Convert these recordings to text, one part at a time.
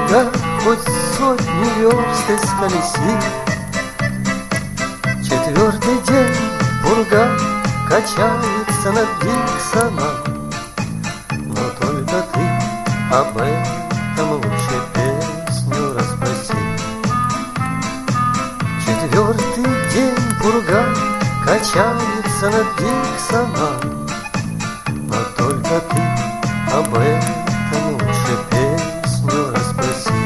Да хоть сотни верст исколеси. Четвертый день пурга качается над Диксоном, но только ты об этом лучше песню расспроси. Четвертый день пурга качается над Диксоном, но только ты об этом лучше песню расспроси.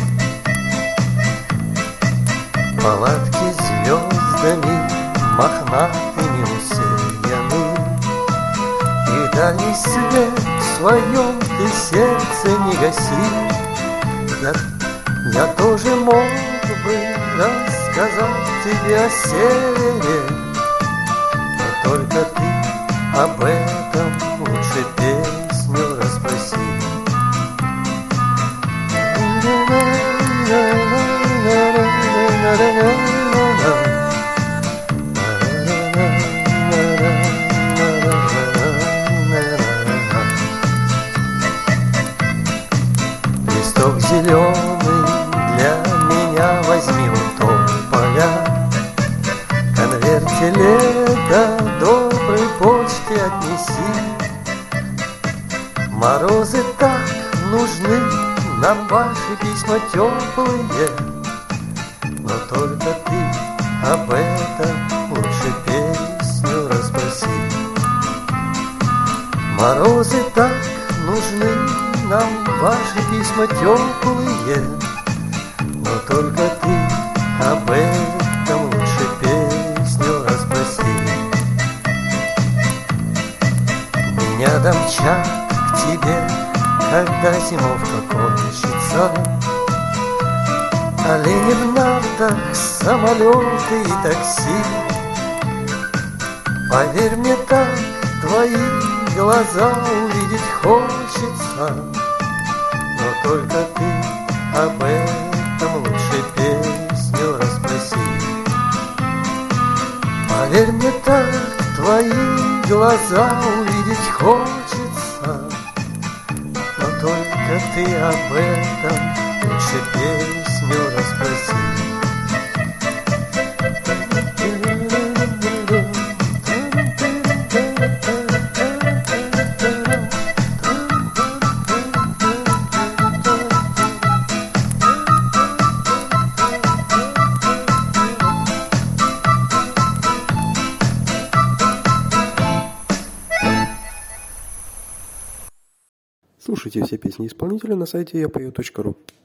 Палатки звездами мохнатыми усеяны, и дальний свет в своем ты сердце не гаси. Я тоже мог бы рассказать тебе о севере, но только ты об этом лучше песню расспроси. Листок зеленый для меня возьми у тополя, конверте лета доброй почте отнеси. Морозы так нужны нам, ваши письма теплые, но только ты об этом лучше песню расспроси. Морозы так нужны нам, ваши письма теплые, но только ты об этом лучше песню расспроси. Меня домчат к тебе, когда зимовка кончится, олени в нартах, самолеты и такси. Поверь мне, так твои глаза увидеть хочется, но только ты об этом лучше песню расспроси. Поверь мне, так твои глаза увидеть хочется, но только ты об этом лучше песню расспроси. Слушайте все песни исполнителя на сайте yapою.ru.